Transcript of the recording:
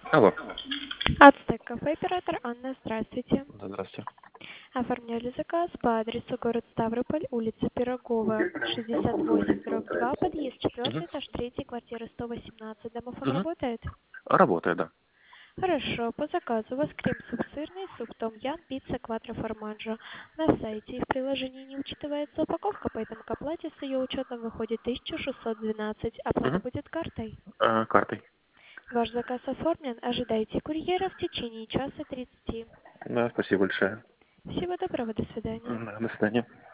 Алло. Ацтек кафе, оператор Анна, здравствуйте. Да, здравствуйте. Оформляли заказ по адресу город Ставрополь, улица Пирогова, 68/2, подъезд 4, Угу. этаж 3, квартира 118. Домофон Угу. работает? Работает, да. Хорошо, по заказу у вас крем-суп сырный, суп том-ям, пицца кватро формаджо. На сайте и в приложении не учитывается упаковка, поэтому к оплате с ее учетом выходит 1612. Оплата Угу. будет картой. Картой. Ваш заказ оформлен, ожидайте курьера в течение часа 30. Да, спасибо большое. Всего доброго, до свидания. До свидания.